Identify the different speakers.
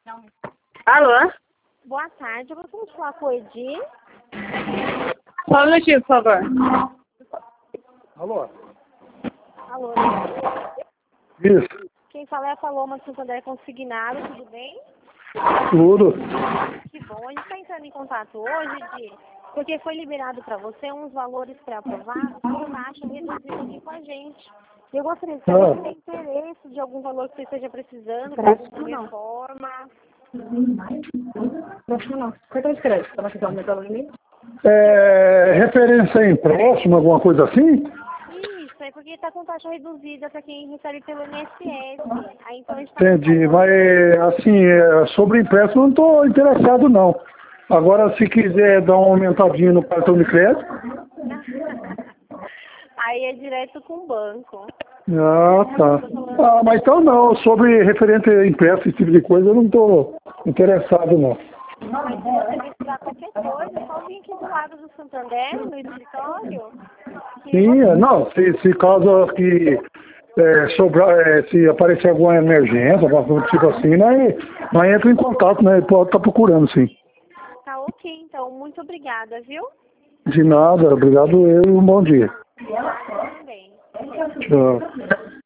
Speaker 1: Alô?
Speaker 2: Boa tarde, eu gostaria de falar com o Edi.
Speaker 1: Só um minutinho, por favor.
Speaker 3: Alô?
Speaker 2: Alô,
Speaker 3: Isso,
Speaker 2: quem fala é a Paloma de Santander Consignado, tudo bem?
Speaker 3: tudo.
Speaker 2: Que bom, a gente está entrando em contato hoje, Edi, porque foi liberado para você uns valores pré-aprovados por taxa reduzida aqui com a gente. Eu gostaria de saber se tem interesse de algum valor que você esteja precisando para essa reforma.
Speaker 1: Não. Cartão de crédito, tá marcando o meu limite?
Speaker 3: Referência a empréstimo, alguma coisa assim?
Speaker 2: Isso, é porque está com taxa reduzida para quem recebe pelo INSS. Aí então a gente tá
Speaker 3: Entendi, mas assim, sobre empréstimo eu não estou interessado não. Agora se quiser dar uma aumentadinha no cartão de crédito,
Speaker 2: Aí é direto com o banco.
Speaker 3: tá. Mas então não, sobre referente a empréstimo, esse tipo de coisa, eu não estou interessado não.
Speaker 2: Mas se você precisar qualquer coisa, é só vir aqui do lado do Santander, no escritório.
Speaker 3: Sim, não, se caso que sobrar, se aparecer alguma emergência, alguma coisa tipo assim, nós entra em contato, né? Pode estar procurando, sim.
Speaker 2: Tá ok, então. Muito obrigada, viu?
Speaker 3: De nada, obrigado eu e um bom dia.
Speaker 2: Obrigada também.
Speaker 3: Tchau.